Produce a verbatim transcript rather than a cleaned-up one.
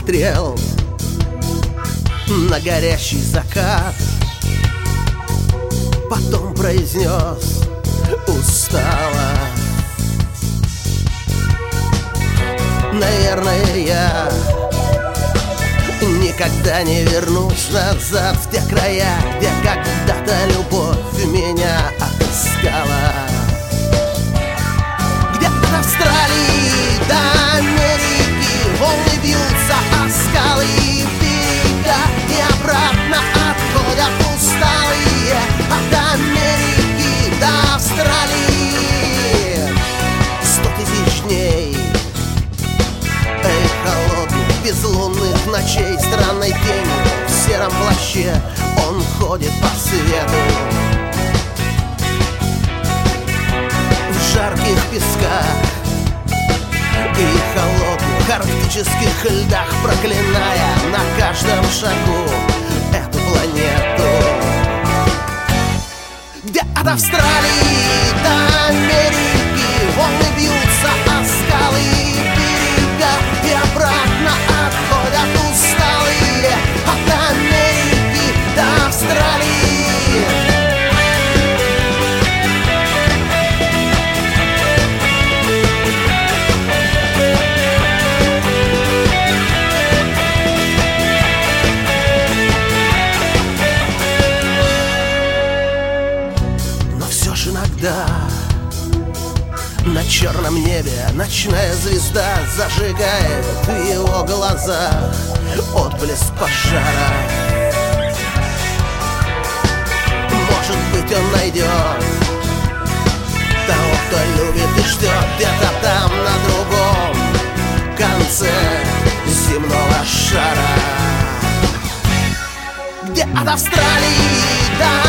смотрел на горящий закат, потом произнес устало: наверное, я никогда не вернусь назад в те края, где когда-то любовь меня отыскала. Где-то в Австралии до Америки волны бьются о скалы и берега, и обратно отходят усталые от Америки до Австралии. Сто тысяч дней холодных, безлунных ночей, странной тенью в сером плаще он ходит по свету. В жарких песках и холодных арктических льдах, проклиная на каждом шагу эту планету. Где от Австралии до Америки волны бьются о скалы и берега, и обратно отходят усталые от Америки до Австралии. Но все же иногда на черном небе ночная звезда зажигает в его глазах отблеск пожара. Может быть, он найдет того, кто любит и ждет где-то там, на другом конце земного шара. Где от Австралии до